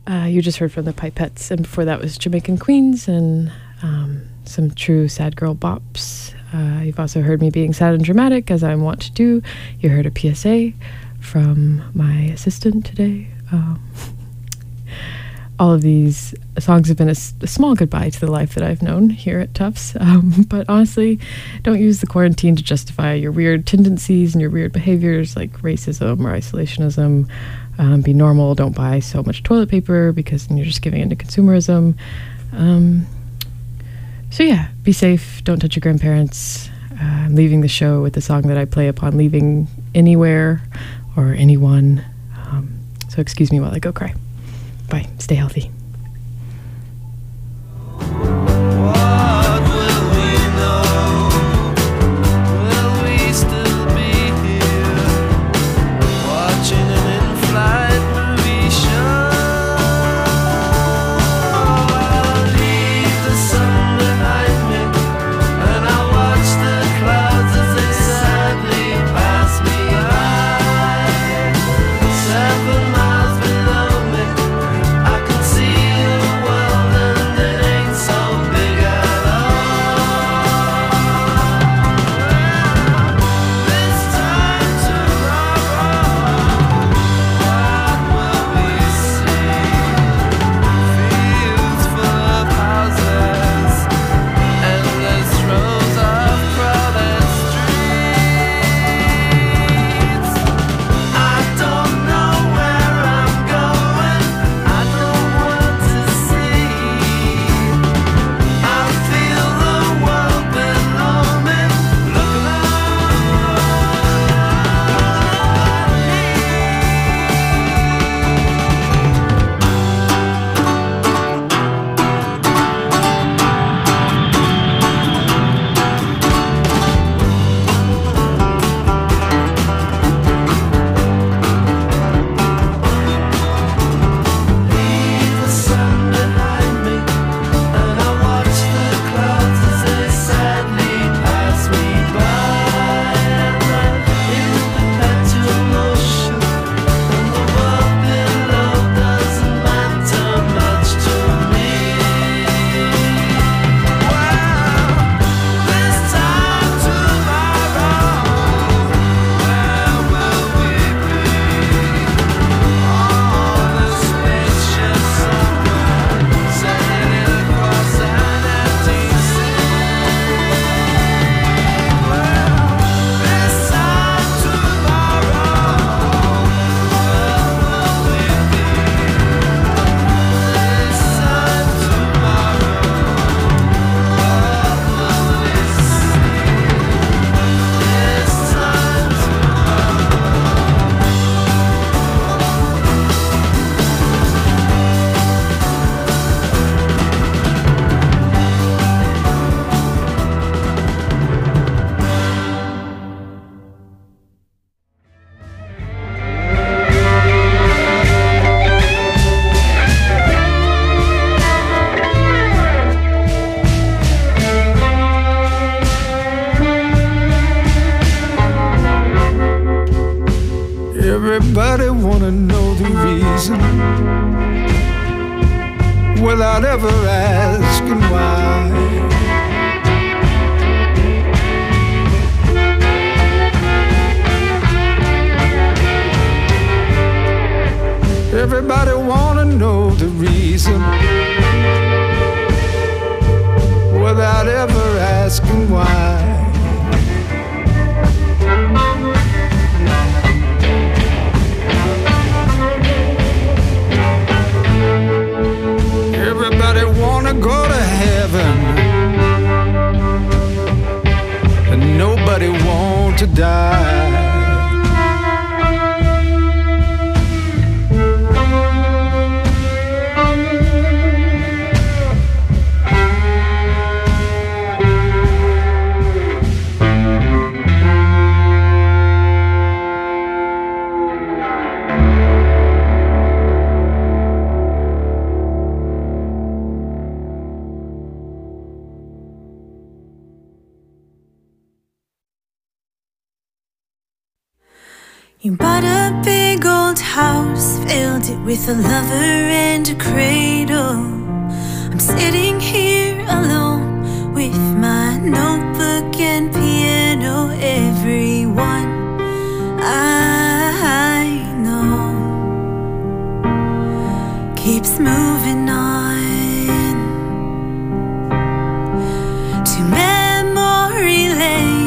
You just heard from the Pipettes, and before that was Jamaican Queens and some true sad girl bops. You've also heard me being sad and dramatic, as I want to do. You heard a PSA from my assistant today. All of these songs have been a small goodbye to the life that I've known here at Tufts. But honestly, don't use the quarantine to justify your weird tendencies and your weird behaviors like racism or isolationism. Be normal. Don't buy so much toilet paper because then you're just giving into consumerism. So yeah, be safe. Don't touch your grandparents. I'm leaving the show with the song that I play upon leaving anywhere or anyone. So excuse me while I go cry. Bye. Stay healthy. Everybody wanna know the reason without ever asking why. Everybody wanna know the reason without ever asking why. Everybody wanna go to heaven, and nobody want to die. You bought a big old house, filled it with a lover and a cradle. I'm sitting here alone with my notebook and piano. Everyone I know keeps moving on to memory lane.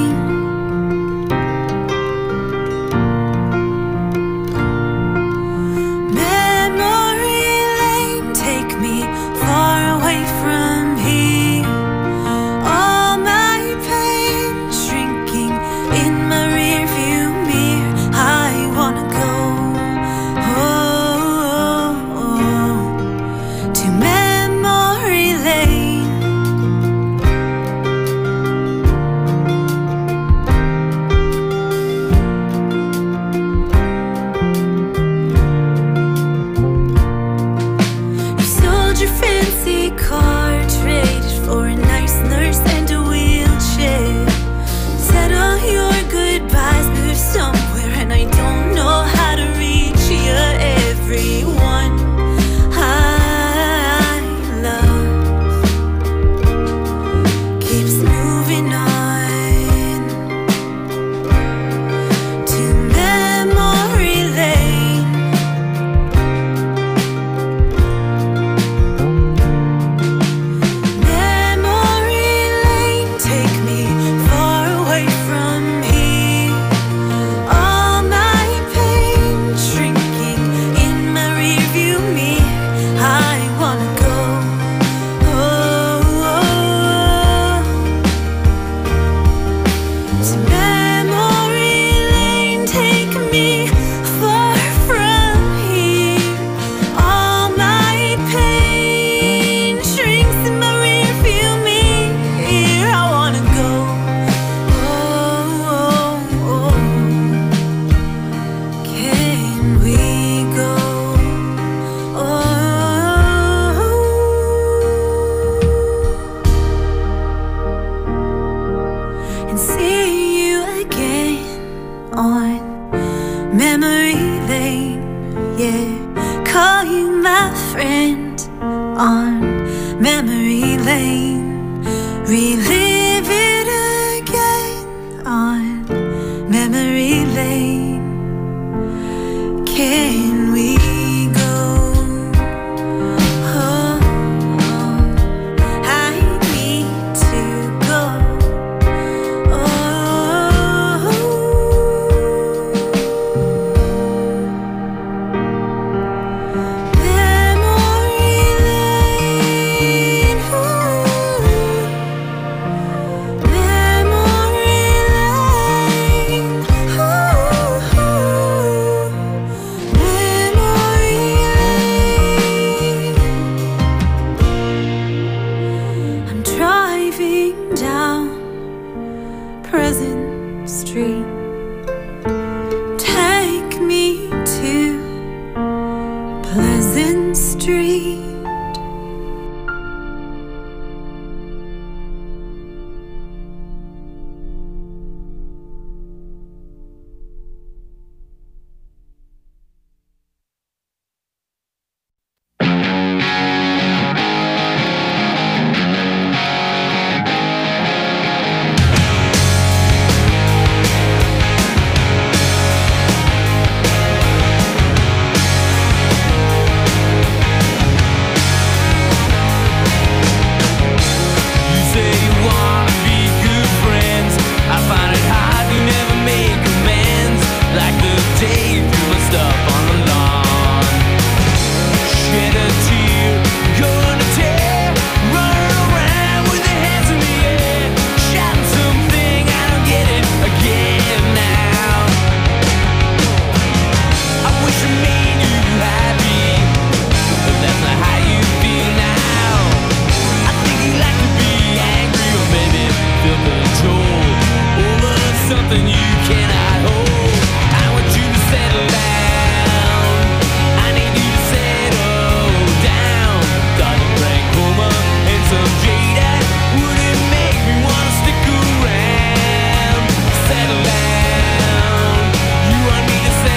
Settle down. You want me to settle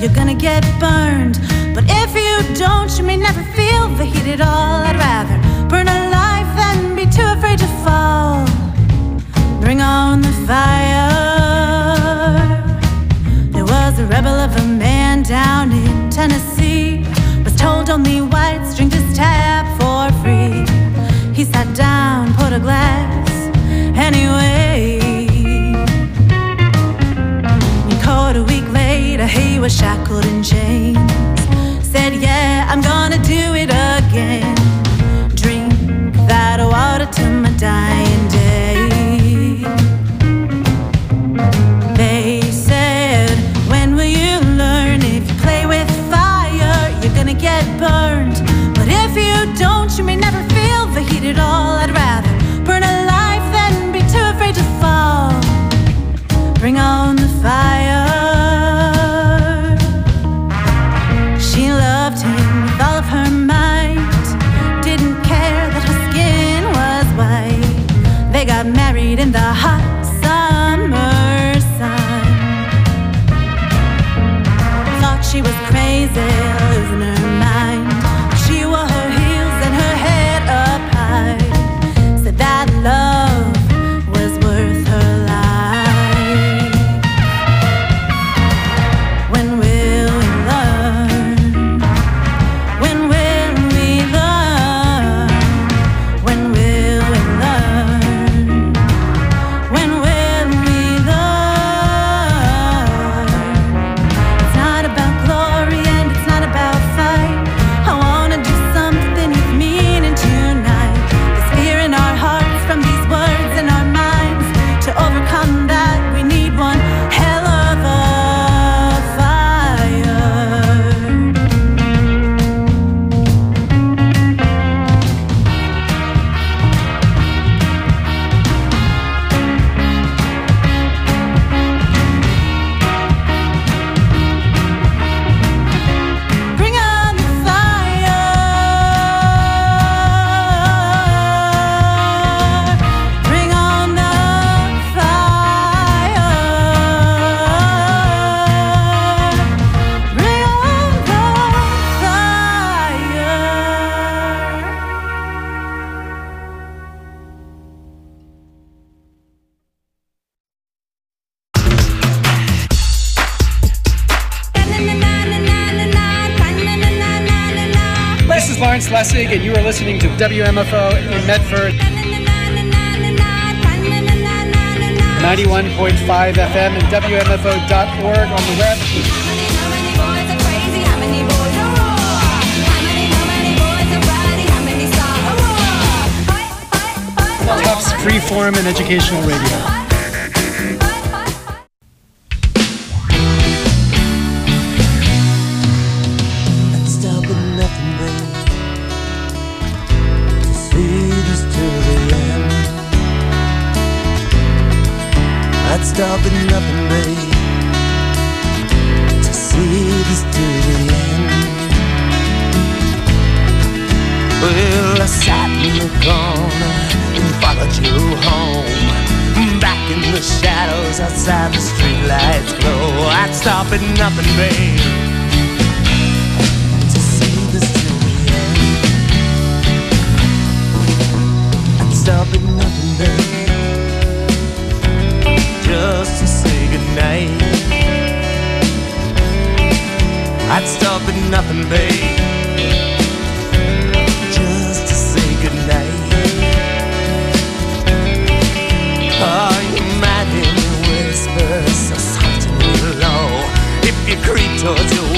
you're gonna get burned. But if you don't, you may never feel the heat at all. I'd rather burn alive than be too afraid to fall. Bring on the fire. There was a rebel of a man down in Tennessee. Was told only whites drink his tab for free. He sat down, put a glass anyway. And caught a week later, he was shackled in chains. Said, yeah, I'm gonna do it again. Drink that water to my dying day. They said, when will you learn? If you play with fire, you're gonna get burned. But if you don't, you may never feel the heat at all. I'd rather burn alive than be too afraid to fall. Bring on the fire. She loved him with all of her might. Didn't care that her skin was white. They got married in the hot summer sun. Thought she was crazy, losing her mind. She wore her heels and her head up high. Said that love was worth her life. When will we learn? When will we learn? When will we learn? When will we learn? It's not about glory and it's not about fight. I wanna do something with meaning tonight. There's fear in our hearts from these words in our minds. To overcome that, we need one hell of a fire. Bring on the fire. Bring on the fire. Bring on the fire. This is Lawrence Lessig, and you are listening to WMFO in Medford, 91.5 FM and WMFO.org on the web. Tufts Freeform and Educational Radio. I'd stop at nothing, babe, to see this to the end. I'd stop at nothing, babe, to see this to the end. Well, I sat in the corner and followed you home. Back in the shadows outside the streetlights glow. I'd stop at nothing, babe, to see this till the end. I'd stop at nothing, babe, just to say goodnight. I'd stop at nothing, babe, just to say goodnight. Oh, you might hear me whisper so soft and low. If you creep towards your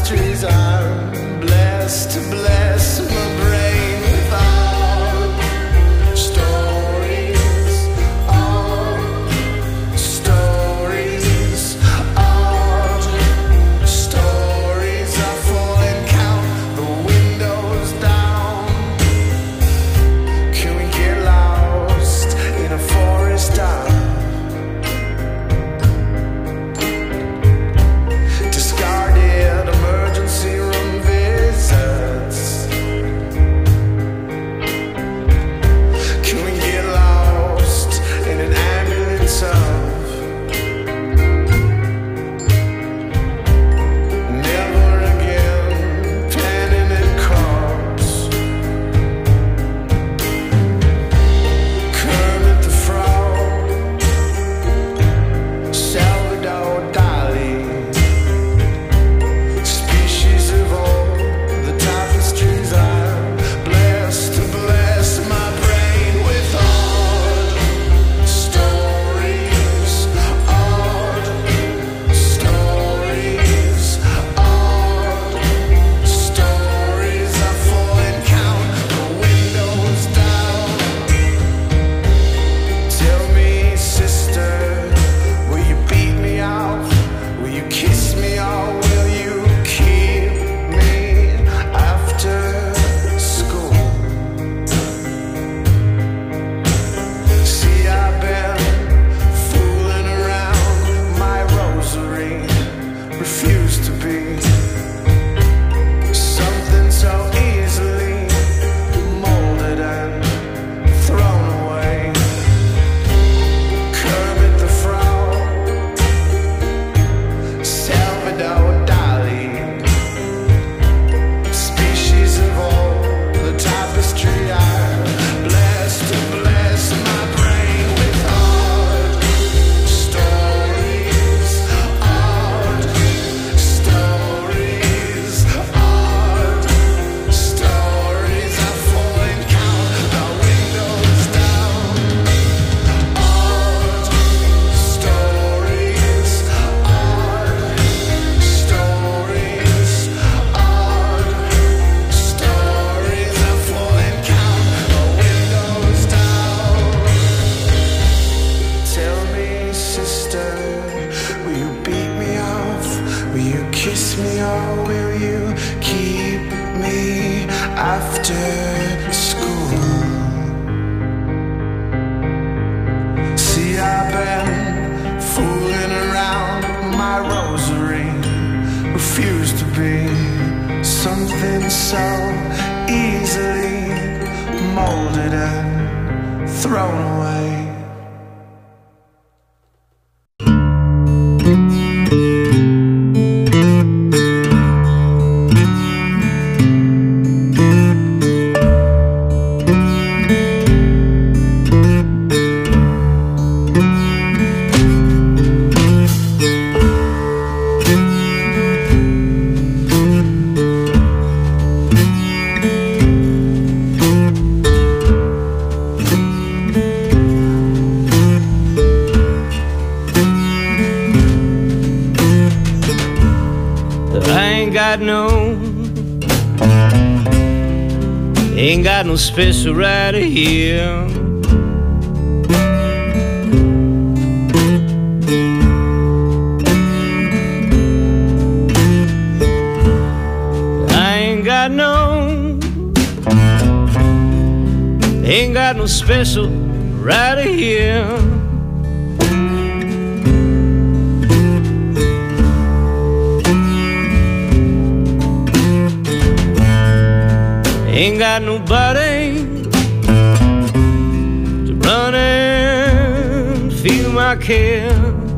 tapestries. I'm blessed to bless my brain with art. Stories, art, stories, art. Stories are full and count the windows down. Can we get lost in a forest dark? Discarded emergency room visits. Can we get lost in an ambulance of never again penning and corpse? Kermit the Frog, Salvador Dali, species of all the tapestries. I'm blessed to bless my brain with art. Stories, art, stories, art. Stories are full and count the windows down. Tell me, sister, will you beat me off? Will you kiss me, or will you keep me after school? See, I've been fooling around my rosary, refuse to be something so easily molded and thrown away. Kermit the Frog, Salvador Dali, species of all the tapestry. I'm blessed to bless my brain with art. Stories, art, stories, art. Stories are full and count the windows down. Art, stories, art, stories, art. Stories are full and count the windows down. Tell me, sister, will you beat me off? Will you kiss me, or will you keep me after school? See, I've been fooling around my rosary, refuse to be something so easily molded and thrown away. Ain't got no special right here. Ain't got no special right here. Ain't got nobody to run and feel my care.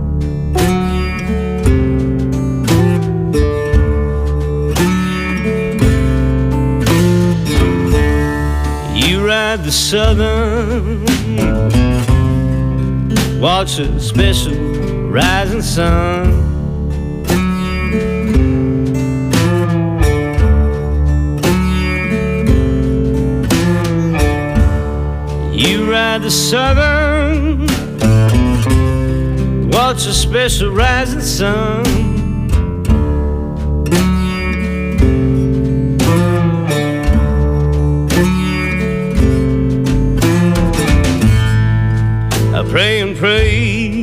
You ride the southern, watch a special rising sun. You ride the southern, watch a special rising sun. pray and pray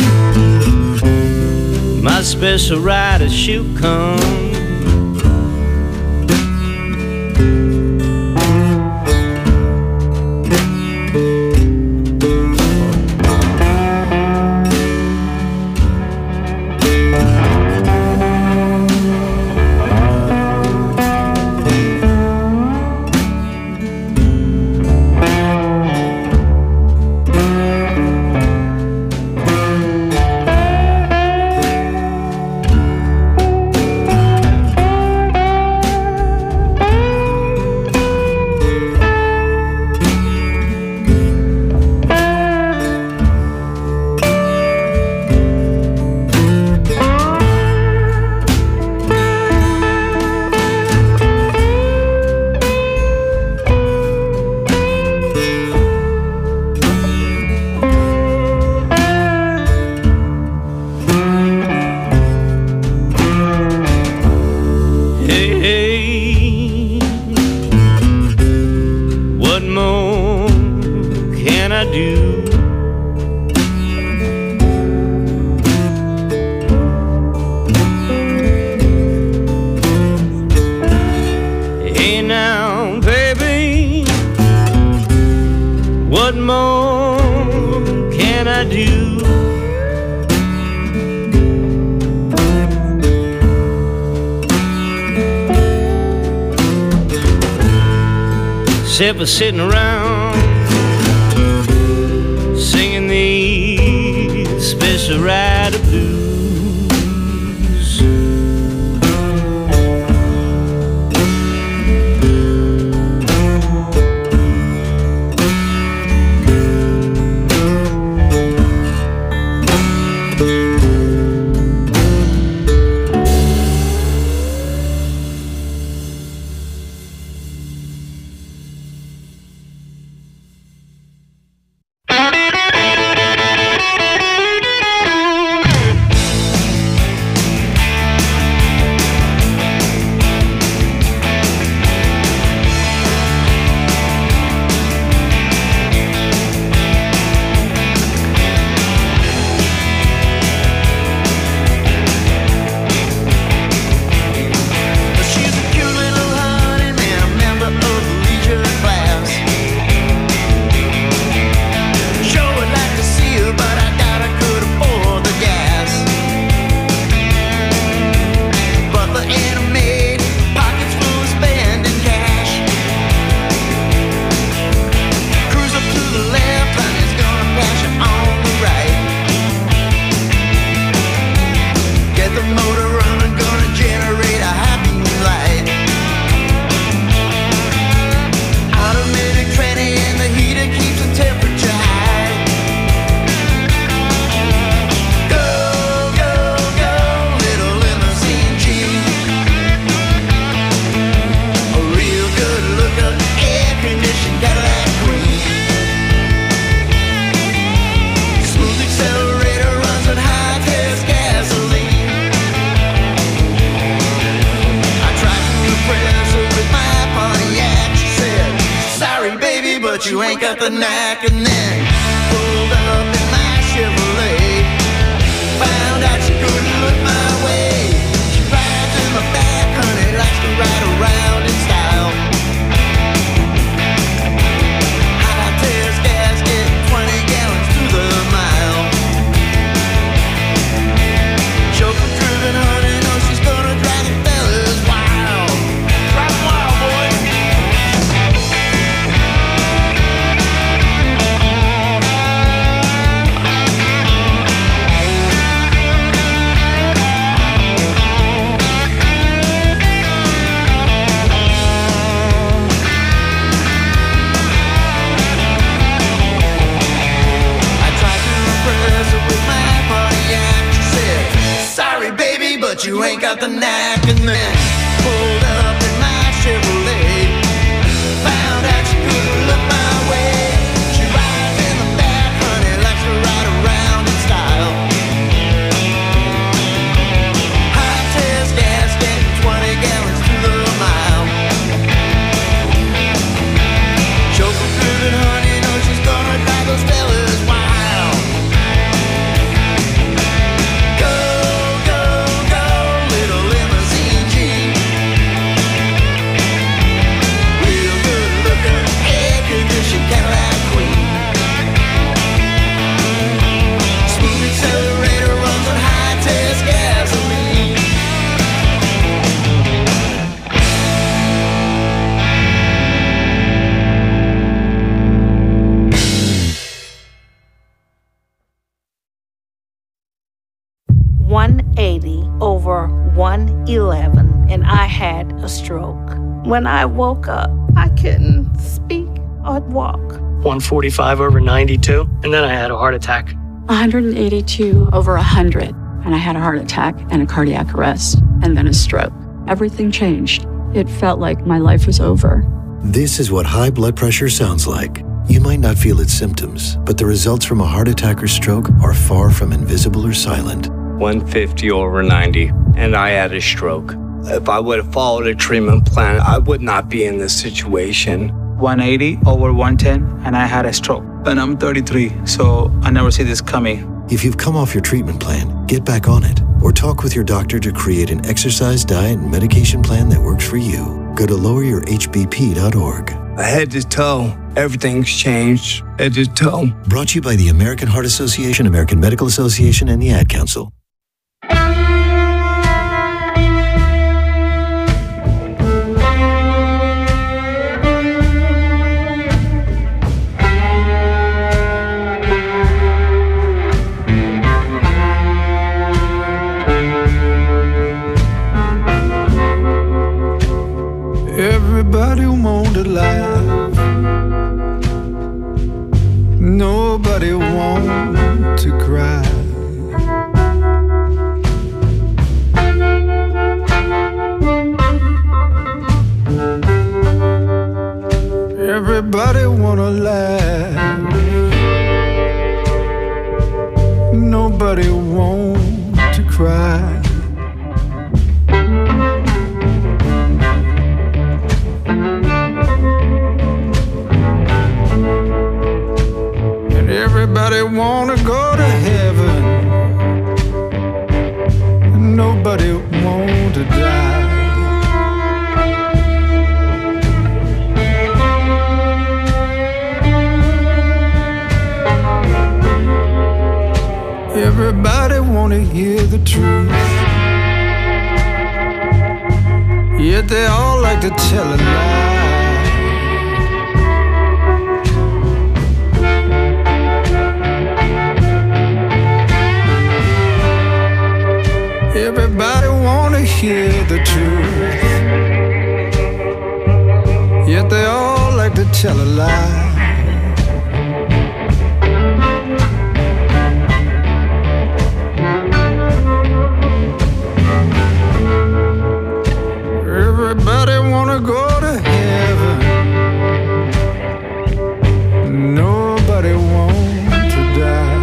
my special rider, she'll come. Except for sitting around singing these special rider blues. but you ain't got the knack. And then pulled up in my Chevrolet, found out she couldn't look my way. She rides in the back, honey, likes to ride around in style. High test gasket, 20 gallons to the mile. Chauffeur driven, honey, knows she's gonna drive the fellas wild. Drive them wild, boy. But you ain't got the knack. And then pulled up in my Chevrolet, found out she couldn't look my way. She rides in the back, honey, likes to ride around in style. High test gasket, 20 gallons to the mile. Chauffeur driven, honey, knows she's gonna drive those fellas wild. 180/111, and I had a stroke. When I woke up, I couldn't speak or walk. 145/92, and then I had a heart attack. 182/100, and I had a heart attack and a cardiac arrest, and then a stroke. Everything changed. It felt like my life was over. This is what high blood pressure sounds like. You might not feel its symptoms, but the results from a heart attack or stroke are far from invisible or silent. 150/90, and I had a stroke. If I would have followed a treatment plan, I would not be in this situation. 180/110, and I had a stroke. And I'm 33, so I never see this coming. If you've come off your treatment plan, get back on it, or talk with your doctor to create an exercise, diet, and medication plan that works for you. Go to loweryourhbp.org. Head to toe, everything's changed. Head to toe. Brought to you by the American Heart Association, American Medical Association, and the Ad Council. Everybody want a laugh. Nobody want to cry. Everybody wanna laugh. Nobody want to cry. Everybody wanna go to heaven. Nobody want to die. Everybody wanna hear the truth, yet they all like to tell a lie. Everybody wanna hear the truth, yet they all like to tell a lie. Everybody wanna go to heaven. Nobody want to die.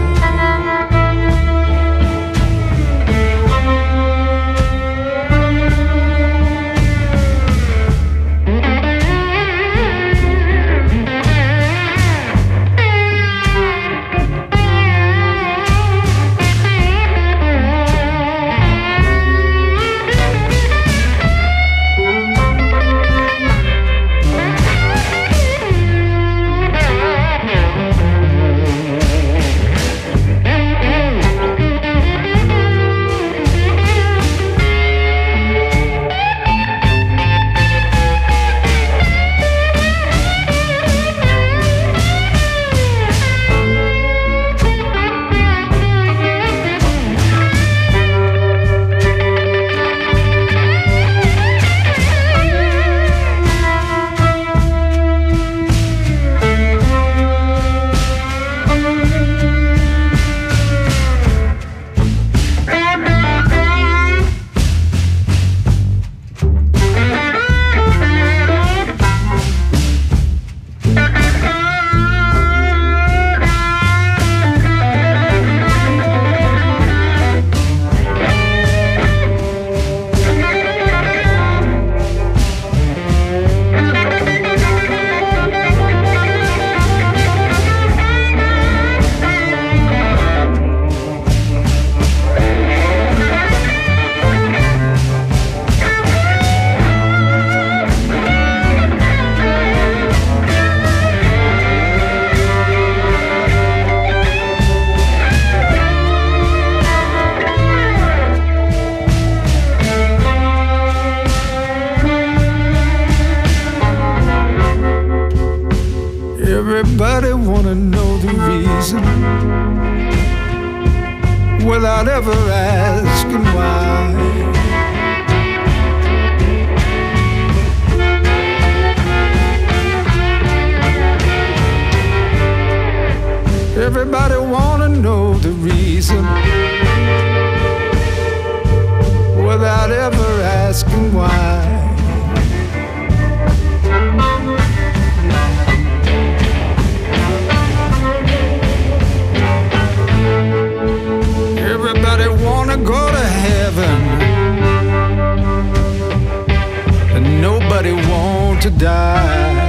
Everybody wanna know the reason without ever asking asking why. Everybody wanna know the reason without ever asking why. Everybody wanna go to heaven, and nobody want to die.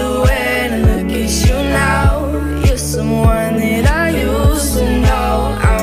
Someone that I used to know.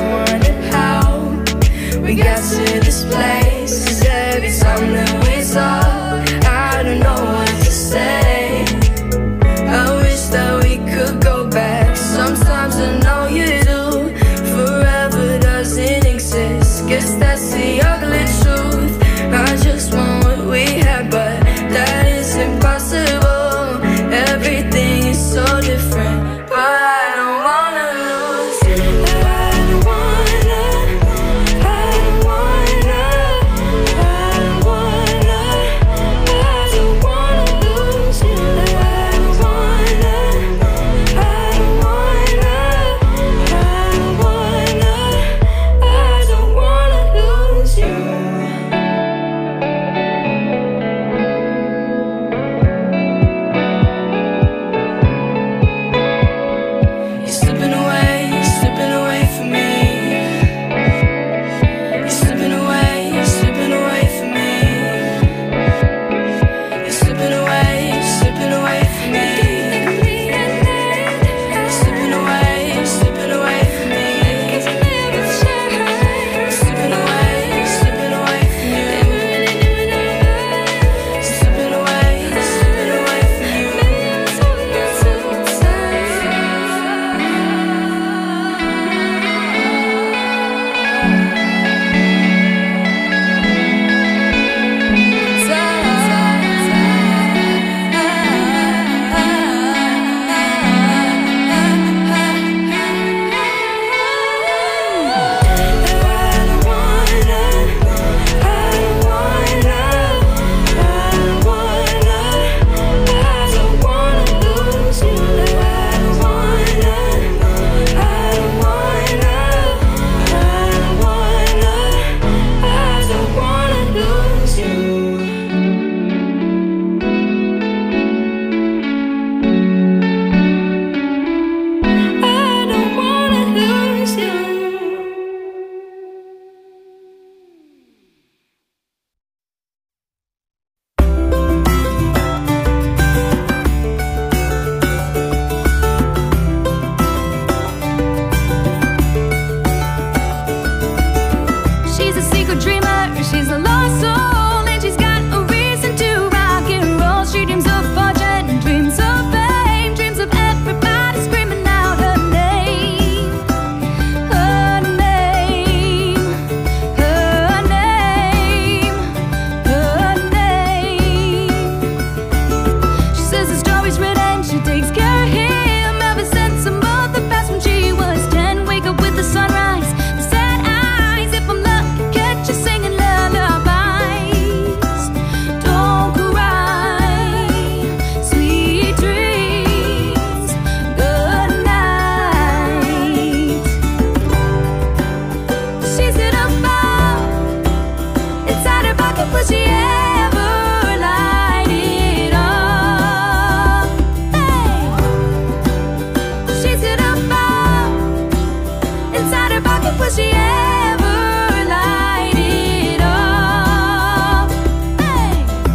would she ever light it up? Hey.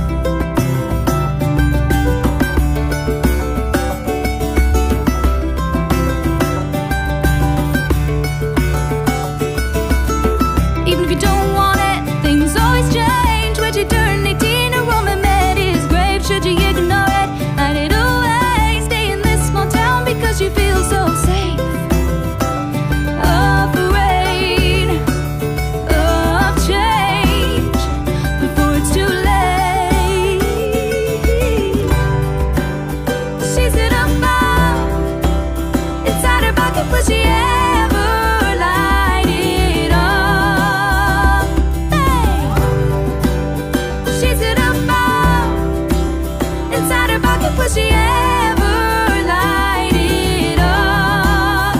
Even if you don't want it, things always change. Would you turn 18, a woman met his grave? Should you ignore it, hide it away? Stay in this small town because you feel so safe. Afraid of change before it's too late. She's in a fire inside her pocket. Would she ever light it up? Hey. She's in a fire inside her pocket. Would she ever light it up?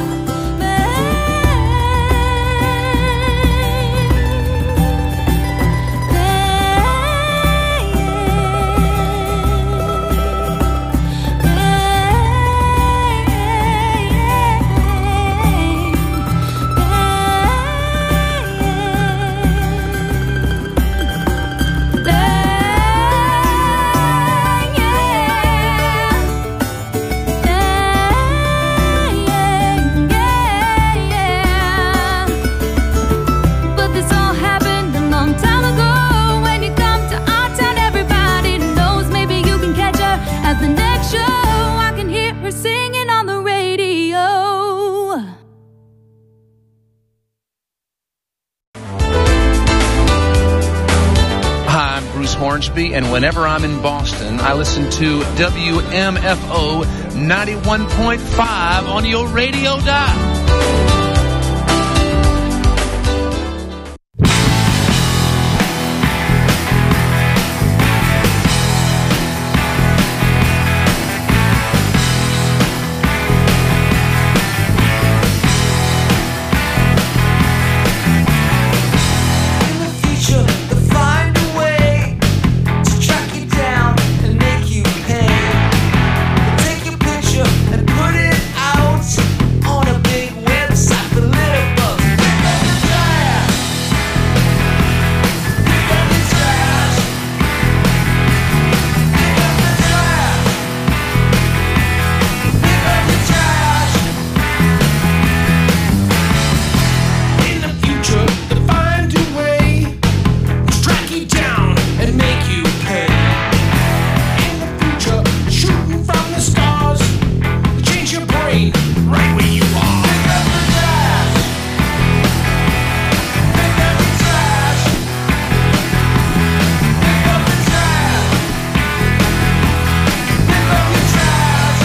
But this all happened a long time ago. When you come to our town, everybody knows. Maybe you can catch her at the next show. I can hear her singing on the radio. Hi, I'm Bruce Hornsby, and whenever I'm in Boston, I listen to WMFO 91.5 on your radio dial. Find a way to track you down and make you pay. Take your picture and put it out on a big website for litterbugs. Pick up the trash. Pick up the trash. Pick up the trash. Pick up the trash. In the future, to find a way to track you down and make you pay. In the future, shooting from the stars, change your brain right where you are. Pick up the trash. Pick up the trash. Pick up the trash. Pick up the trash.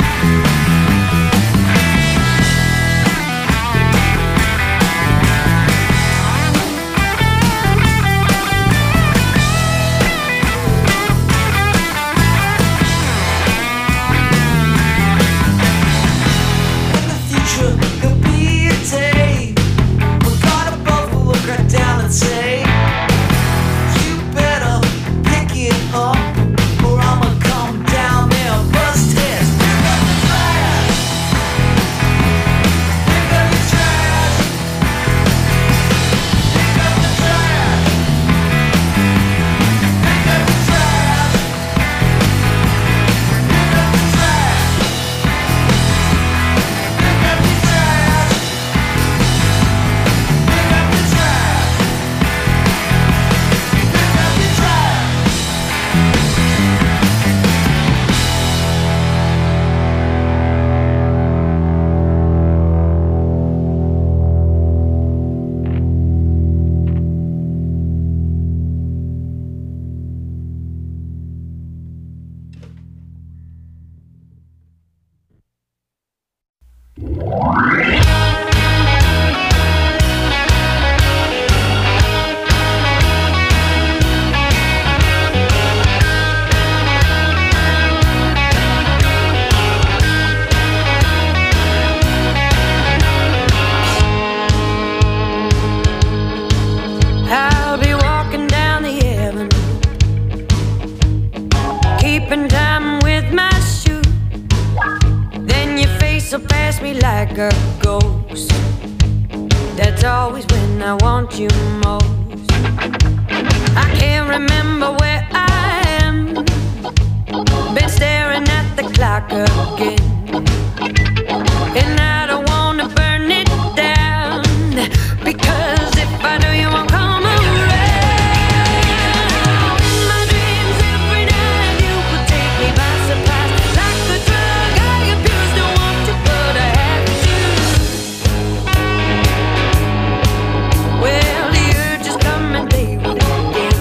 In the future, there'll be a day when God above will look right down and say, you better pick it up, or I'ma come down there and bust heads. Pick up the trash. Pick up the trash. Pick up the trash. Pick up the trash. Pick up the trash. Pick up the trash. Pick up the trash. Pick up the trash. I'll be walking down the avenue, keeping time with my shoe. Then your face will pass me like a ghost. That That's always when I want you most. I can't remember where I am. Been staring at the clock again, and I don't wanna burn it down, because if I do you won't come around. In my dreams every night you would take me by surprise, like a drug I abuse, don't want to but I have to. Well, the urge is coming, they will again,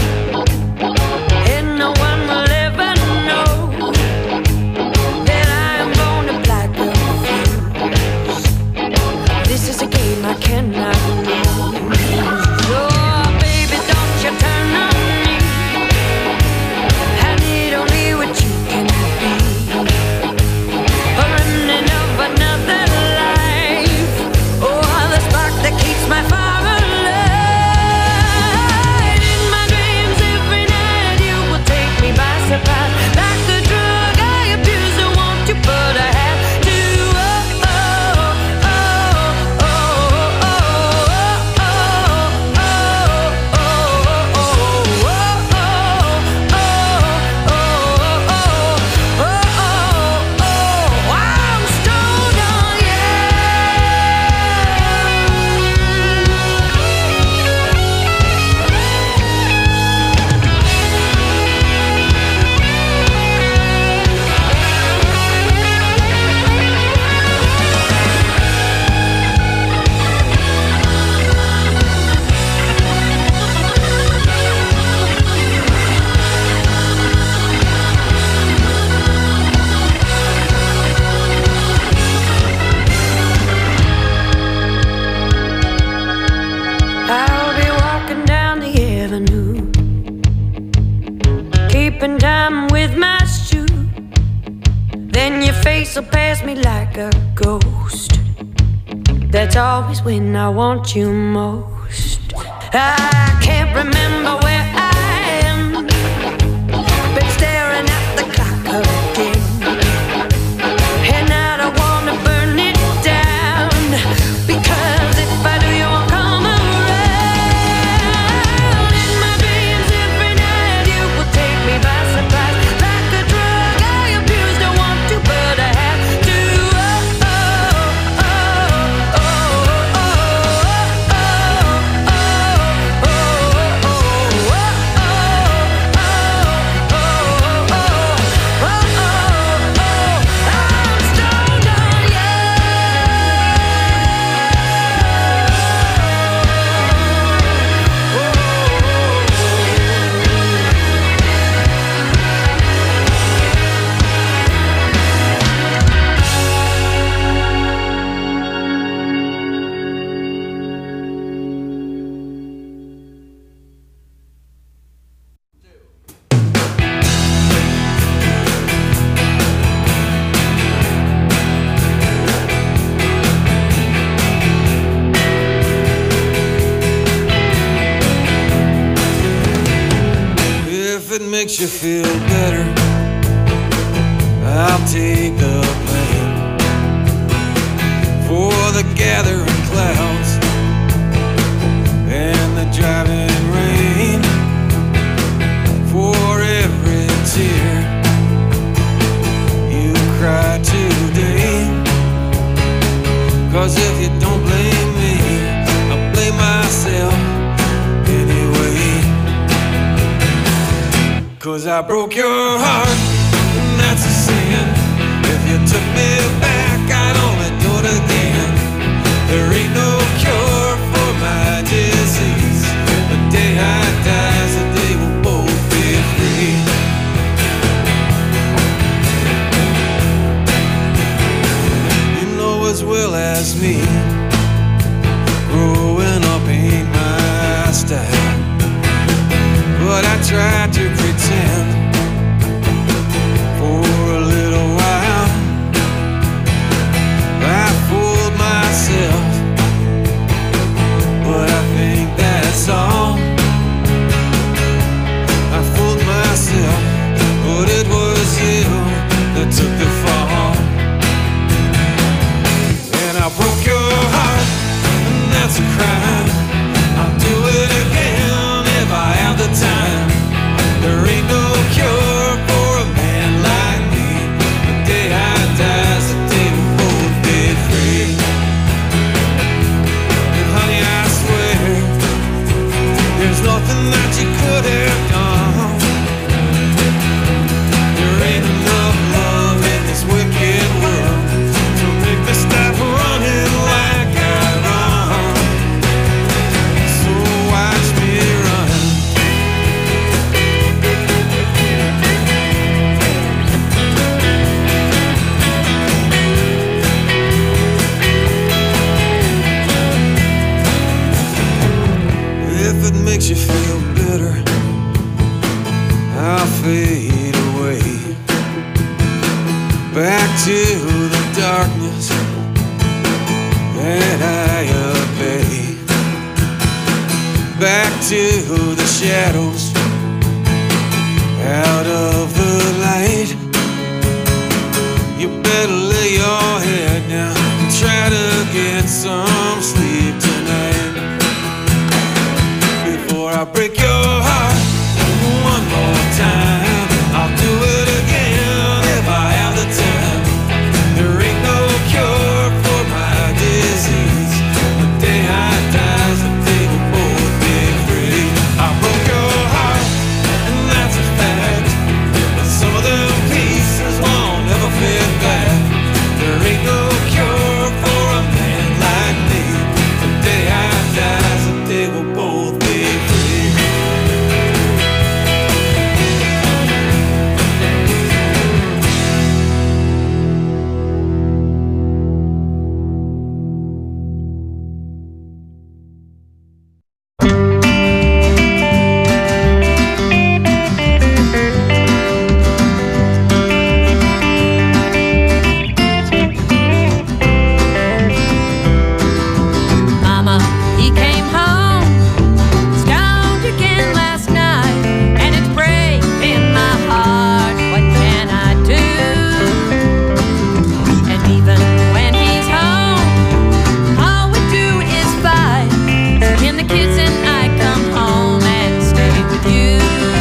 and no one will ever know that I am gonna black a fuse. This is a game I cannot lose. Oh, baby, don't you turn on me. I need only what you can be. A remnant of another life. Oh, the spark that keeps my fire alive. In my dreams every night you will take me by surprise, like a drug I abuse, don't want you but I have to. Oh, oh, oh, oh, oh, oh, I'm stoned on you. I'll be walking down the avenue, keeping time with my shoe. Then your face will pass me like a ghost. That's always when I want you most. I can't remember where I am. Been staring at the clock again, and I don't wanna burn it down, because if I do you won't come around. In my dreams every night you will take me by surprise, like a drug I abuse, don't want to but I have to. Oh, oh, oh, oh, oh, oh, oh, oh, oh, I'm stoned on you. If it makes you feel better, I'll take the blame for the gathering clouds and the driving rain, for every tear you cry today. 'Cause if you don't blame me, I'll blame myself anyway. 'Cause I broke your heart, and that's a sin. If you took me back, I'd only do it again. There ain't no cure for my disease. The day I die is the day we'll both be free. You know as well as me, growing up ain't my style, but I tried to pretend into the shadows, out of the light. You better lay your head down and try to get some sleep tonight. Before I break your heart one more time, I'll do it again if I have the time. There ain't no cure for my disease. The day I die, the day we'll both be free. I broke your heart, and that's a fact. But some of them pieces won't ever fit back. There ain't no cure for a man like me. The day I die, the day we'll both be free. Mama, he came home, stoned again last night, and it's breaking my heart. What can I do? And even when he's home, all we do is fight. So can the kids and I come home and stay with you?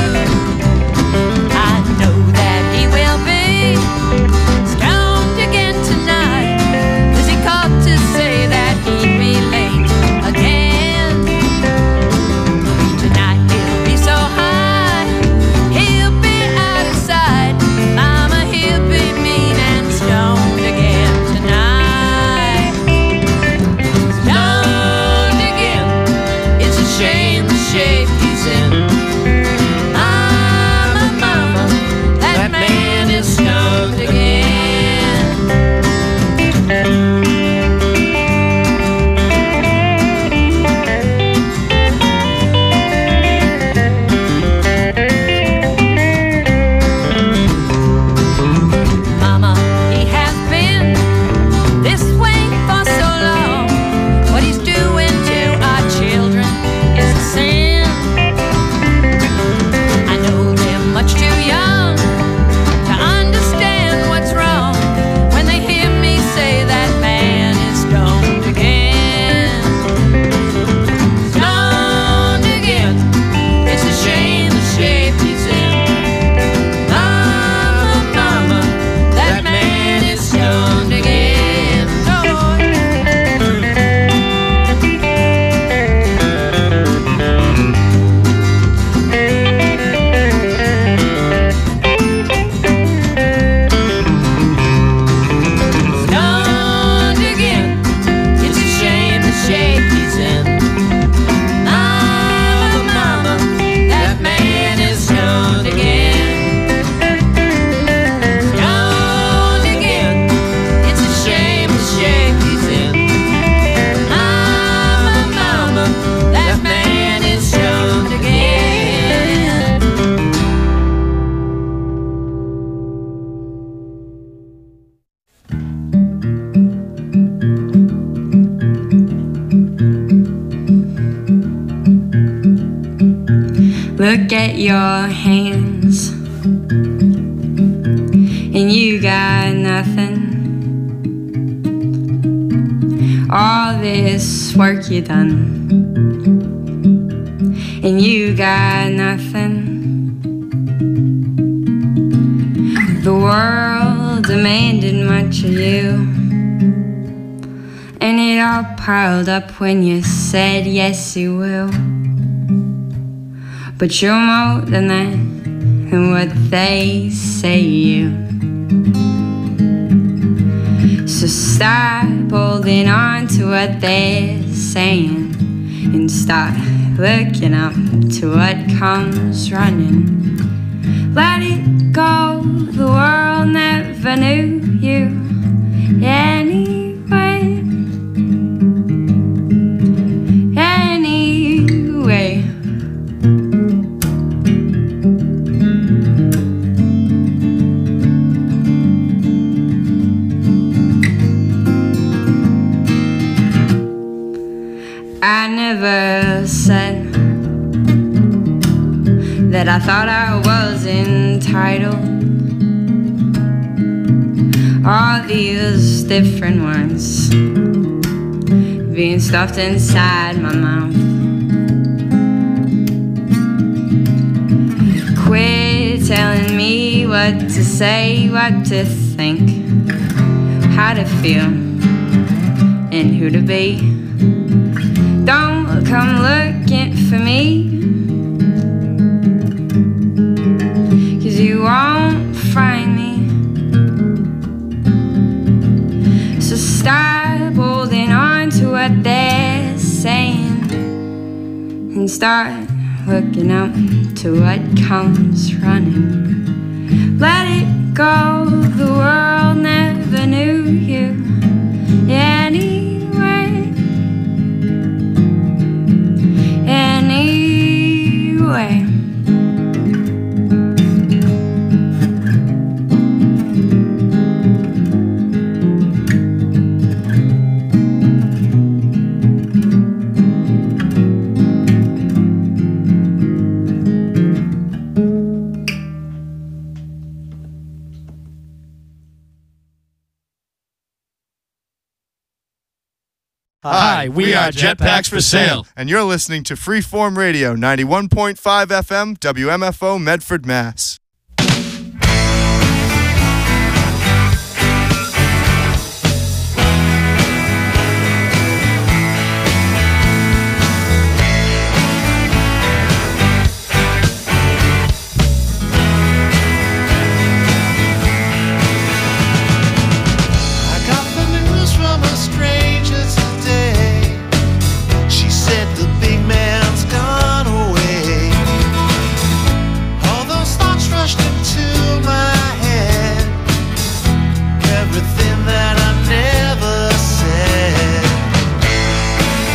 I know that he will be stoned again tonight, 'cause he called to say that he'd be late again. Tonight he'll be so high, he'll be out of sight. Mama, he'll be mean and stoned again tonight. Stoned again, it's a shame the shape he's in. Mama, mama, that man is stoned again. Mama, he has been this way for so long. What he's doing to our children is a sin. I know they're much too young to understand what's wrong when they hear me say that man is stoned again. Stoned again, it's a shame the shape he's in. Mama, mama, that man is stoned again. Lord. Stoned again, it's a shame the shape he's in. Mama, mama, that man is stoned again. Stoned again, it's a shame the shape he's in. Mama, mama, that man is stoned again. Look at your hands, and you got nothing. All this work you done, and you got nothing. The world demanded much of you, and it all piled up when you said yes you will. But you're more than that, and what they say you. So stop holding on to what they're saying, and start looking up to what comes running. Let it go, the world never knew you anyway. Anyway. I never said that I thought I was entitled. All these different words being stuffed inside my mouth. Quit telling me what to say, what to think, how to feel, and who to be. Don't come looking for me, 'cause you won't find me. So stop holding on to what they're saying and start looking up to what comes running. Let it go, the world never knew you anyway. Anyway. Hi, we are Jetpacks for Sale, and you're listening to Freeform Radio 91.5 FM, WMFO, Medford, Mass.